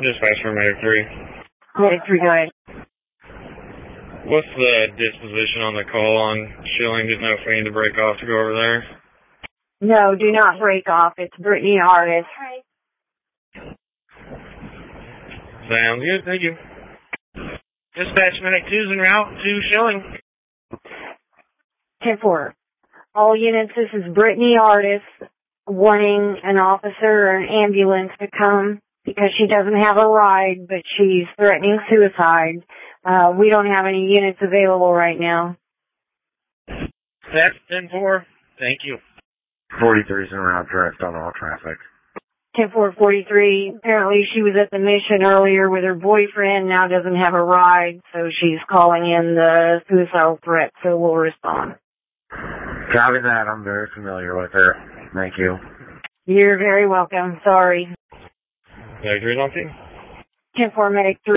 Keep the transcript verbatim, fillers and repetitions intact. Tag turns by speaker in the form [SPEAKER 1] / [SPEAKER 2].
[SPEAKER 1] Dispatch for Medic three.
[SPEAKER 2] Medic three, go ahead.
[SPEAKER 1] What's the disposition on the call on Schilling? Didn't know if we need to break off to go over there.
[SPEAKER 2] No, do not break off. It's Brittany Artis.
[SPEAKER 1] Sounds good, thank you. Dispatch Medic two's en route to Schilling.
[SPEAKER 2] ten four. All units, this is Brittany Artis wanting an officer or an ambulance to come because she doesn't have a ride, but she's threatening suicide. Uh, we don't have any units available right now.
[SPEAKER 1] That's ten four. Thank you.
[SPEAKER 3] forty-three's en route, direct on all traffic.
[SPEAKER 2] ten four forty-three, apparently she was at the mission earlier with her boyfriend, now doesn't have a ride, so she's calling in the suicidal threat, so we'll respond.
[SPEAKER 3] Copy that, I'm very familiar with her. Thank you.
[SPEAKER 2] You're very welcome, sorry.
[SPEAKER 1] Medic three's on team.
[SPEAKER 2] ten four Medic three.